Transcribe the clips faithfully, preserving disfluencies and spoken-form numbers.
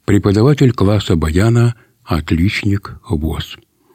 преподаватель класса баяна, отличник ВОС.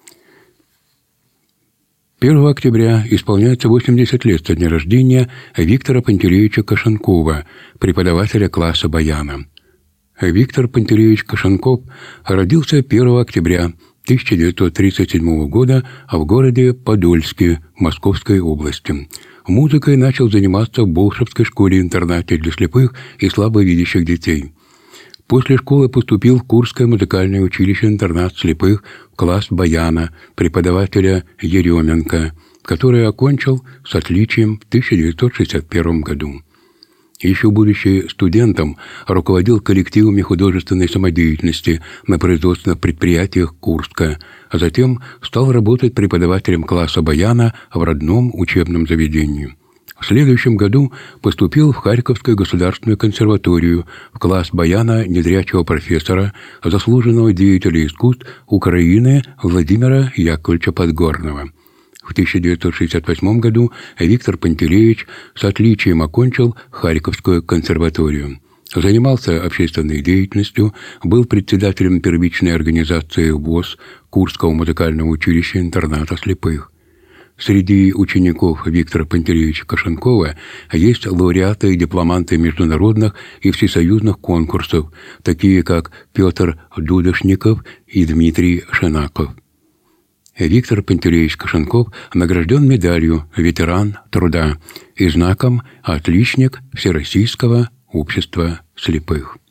первого октября исполняется восемьдесят лет со дня рождения Виктора Пантелеевича Кошенкова, преподавателя класса баяна. Виктор Пантелеевич Кошенков родился первого октября тысяча девятьсот тридцать седьмого года в городе Подольске Московской области. Музыкой начал заниматься в Болшевской школе-интернате для слепых и слабовидящих детей. После школы поступил в Курское музыкальное училище-интернат слепых в класс баяна преподавателя Еременко, который окончил с отличием в тысяча девятьсот шестьдесят первом году. Еще будучи студентом, руководил коллективами художественной самодеятельности на производственных предприятиях Курска, а затем стал работать преподавателем класса баяна в родном учебном заведении. В следующем году поступил в Харьковскую государственную консерваторию в класс баяна незрячего профессора, заслуженного деятеля искусств Украины Владимира Яковлевича Подгорного. В тысяча девятьсот шестьдесят восьмом году Виктор Пантелеевич с отличием окончил Харьковскую консерваторию. Занимался общественной деятельностью, был председателем первичной организации ВОС Курского музыкального училища-интерната слепых. Среди учеников Виктора Пантелеевича Кошенкова есть лауреаты и дипломанты международных и всесоюзных конкурсов, такие как Петр Дудошников и Дмитрий Шенаков. Виктор Пантелеевич Кошенков награжден медалью «Ветеран труда» и знаком «Отличник Всероссийского общества слепых».